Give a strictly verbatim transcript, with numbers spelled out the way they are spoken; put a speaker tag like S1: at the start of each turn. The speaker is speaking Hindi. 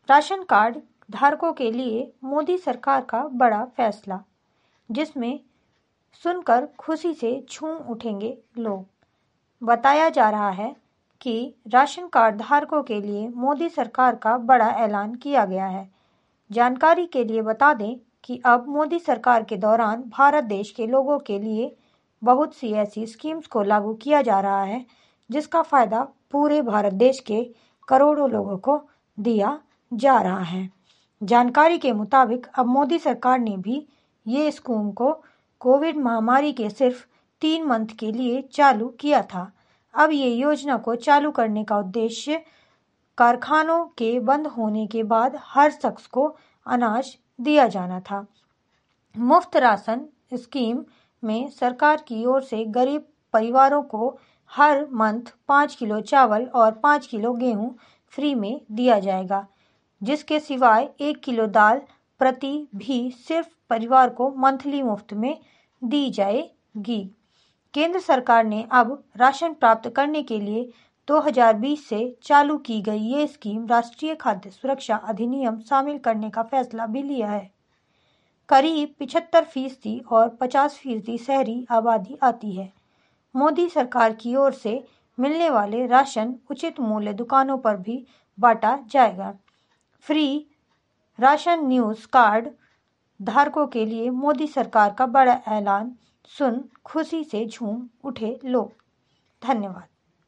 S1: राशन कार्ड धारकों के लिए मोदी सरकार का बड़ा फैसला, जिसमें सुनकर खुशी से झूम उठेंगे लोग। बताया जा रहा है कि राशन कार्ड धारकों के लिए मोदी सरकार का बड़ा ऐलान किया गया है। जानकारी के लिए बता दें कि अब मोदी सरकार के दौरान भारत देश के लोगों के लिए बहुत सी ऐसी स्कीम्स को लागू किया जा रहा है जिसका फायदा पूरे भारत देश के करोड़ों लोगों को दिया जा रहा है। जानकारी के मुताबिक अब मोदी सरकार ने भी ये स्कीम को कोविड महामारी के सिर्फ तीन मंथ के लिए चालू किया था। अब ये योजना को चालू करने का उद्देश्य कारखानों के बंद होने के बाद हर शख्स को अनाज दिया जाना था। मुफ्त राशन स्कीम में सरकार की ओर से गरीब परिवारों को हर मंथ पाँच किलो चावल और पाँच किलो गेहूं फ्री में दिया जाएगा, जिसके सिवाय एक किलो दाल प्रति भी सिर्फ परिवार को मंथली मुफ्त में दी जाएगी। केंद्र सरकार ने अब राशन प्राप्त करने के लिए दो हज़ार बीस से चालू की गई ये स्कीम राष्ट्रीय खाद्य सुरक्षा अधिनियम शामिल करने का फैसला भी लिया है। करीब पिछहत्तर फीसदी और पचास फीसदी शहरी आबादी आती है। मोदी सरकार की ओर से मिलने वाले राशन उचित मूल्य दुकानों पर भी बांटा जाएगा। फ्री राशन न्यूज कार्ड धारकों के लिए मोदी सरकार का बड़ा ऐलान सुन खुशी से झूम उठे लोग। धन्यवाद।